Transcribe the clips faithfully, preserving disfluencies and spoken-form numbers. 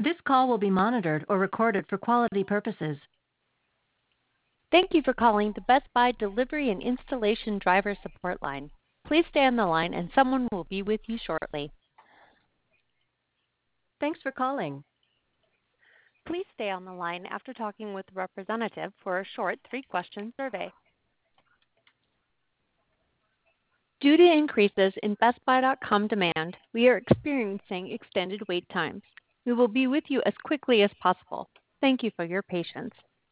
This call will be monitored or recorded for quality purposes. Thank you for calling the Best Buy Delivery and Installation Driver Support Line. Please stay on the line and someone will be with you shortly. Thanks for calling. Please stay on the line after talking with a representative for a short three-question survey. Due to increases in Best Buy dot com demand, we are experiencing extended wait times. We will be with you as quickly as possible. Thank you for your patience.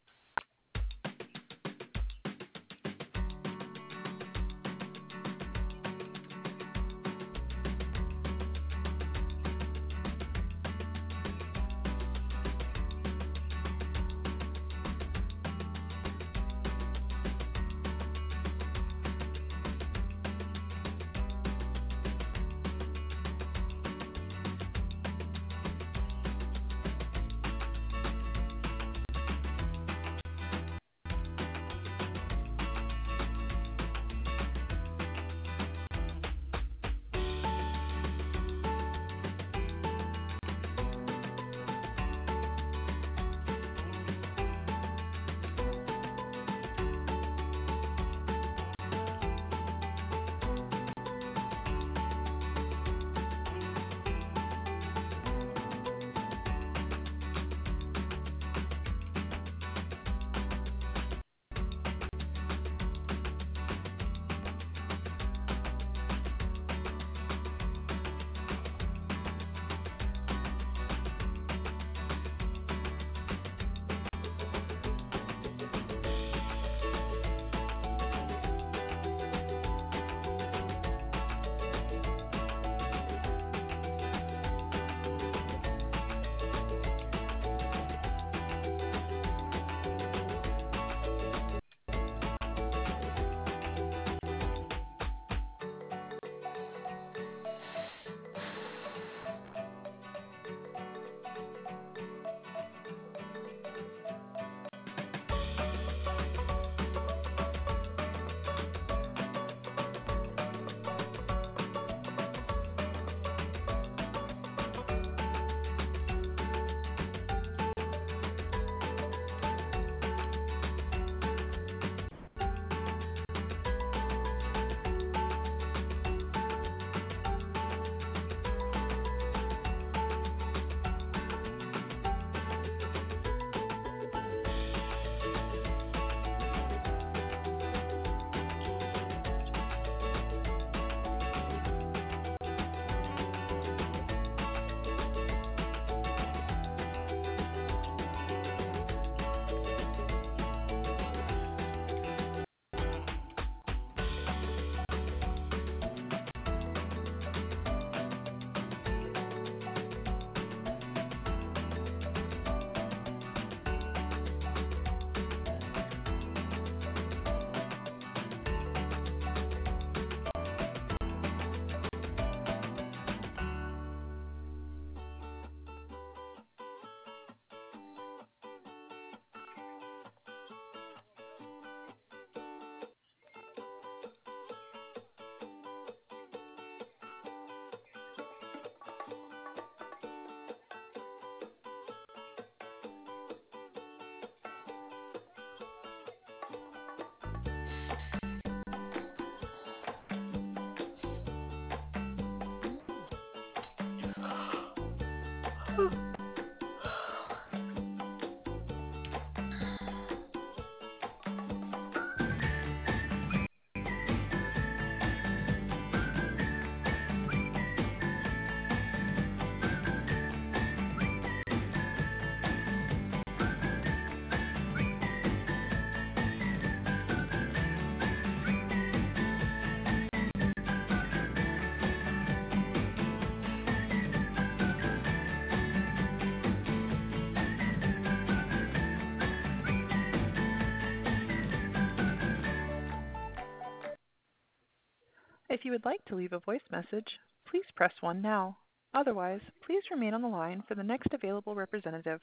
If you would like to leave a voice message, please press one now. Otherwise, please remain on the line for the next available representative.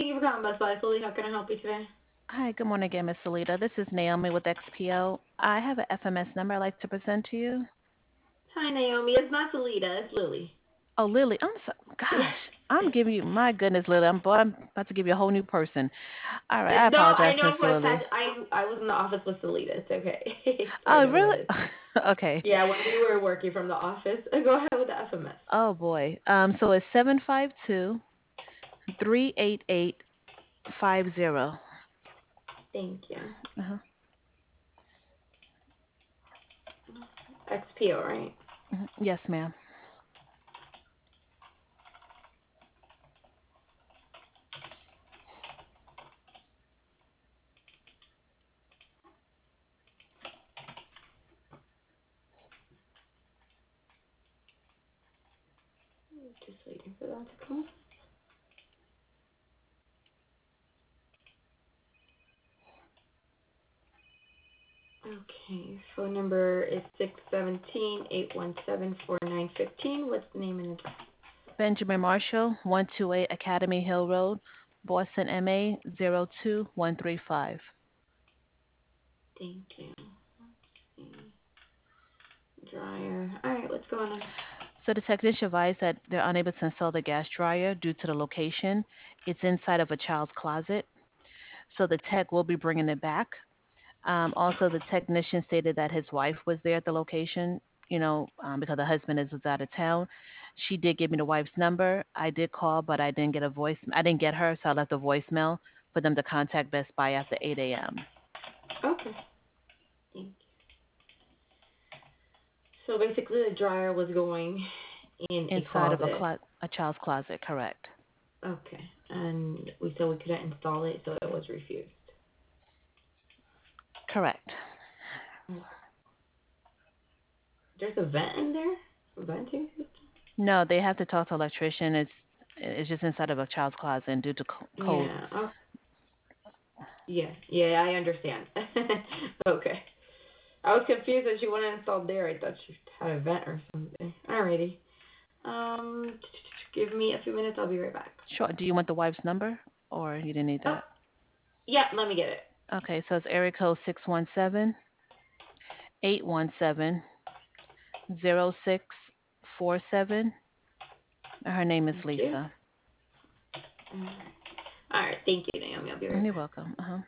Thank you for calling Best Buy. Lily, how can I help you today? Hi, good morning again, Miss Salita. This is Naomi with X P O. I have an F M S number I'd like to present to you. Hi, Naomi. It's not Salita. It's Lily. Oh, Lily, I'm so, Yes. gosh, I'm giving you, my goodness, Lily, I'm, boy, I'm about to give you a whole new person. All right, I No, I apologize, know Miss for a Lily. fact. I I was in the office with Salita. It's okay. so I Oh, know who really? that is. Okay. Yeah, when we were working from the office. Go ahead with the F M S. Oh, boy. Um, so it's seven five two, three eight eight, five zero. Thank you. Uh-huh. X P O, right? Mhm. Yes, ma'am. Just waiting for that to come. Okay, phone number is six one seven, eight one seven, four nine one five. What's the name and address? Benjamin Marshall, one two eight Academy Hill Road, Boston, M A zero two one three five. Thank you. Let's see. Dryer. All right, what's going on? So the technician advised that they're unable to install the gas dryer due to the location. It's inside of a child's closet. So the tech will be bringing it back. Um, also, the technician stated that his wife was there at the location, you know, um, because the husband is was out of town. She did give me the wife's number. I did call, but I didn't get a voice. I didn't get her, so I left a voicemail for them to contact Best Buy after eight a.m. Okay. Thank you. So basically, the dryer was going in a Inside of a, closet. clo- a child's closet, correct. Okay. And we said we couldn't install it, so it was refused. Correct. There's a vent in there? A venting system? No, they have to talk to an electrician. It's it's just inside of a child's closet, and due to co- code. Yeah. Oh. Yeah. Yeah, I understand. Okay. I was confused that she wanted installed there. I thought she had a vent or something. Alrighty. Um, give me a few minutes. I'll be right back. Sure. Do you want the wife's number, or you didn't need Oh, that? yeah. Let me get it. Okay, so it's area code six one seven, eight one seven, zero six four seven. Her name is Thank you. Lisa. All right. All right. Thank you, Naomi. I'll be right You're back. welcome. Uh-huh.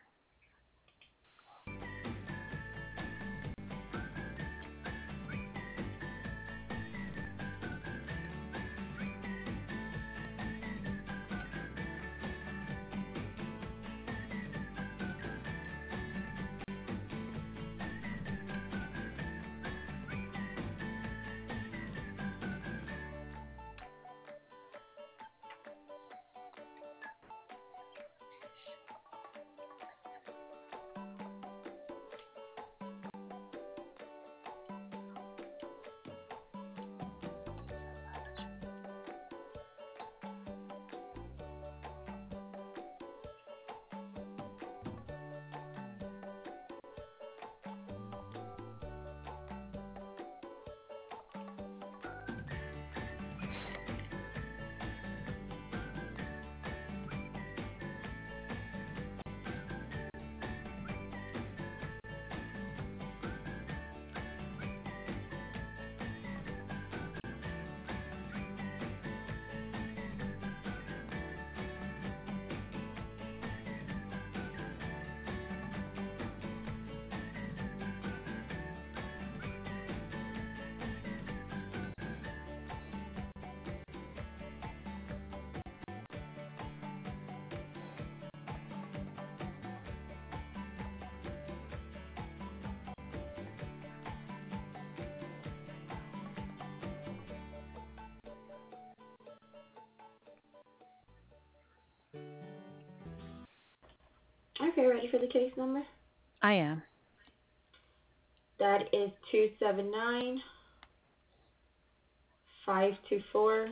Okay. Ready for the case number? I am. That is two seven nine five two four.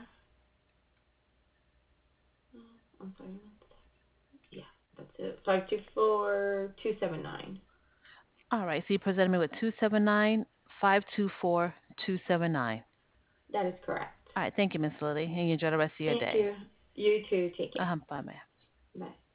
I'm sorry. Yeah, that's it. Five two four two seven nine. All right, so you presented me with two seven nine, five two four, two seven nine. That is correct. All right, thank you, Miss Lily, and you enjoy the rest of your Thank day. you. You too. Take care. Uh-huh, bye, ma'am. Bye.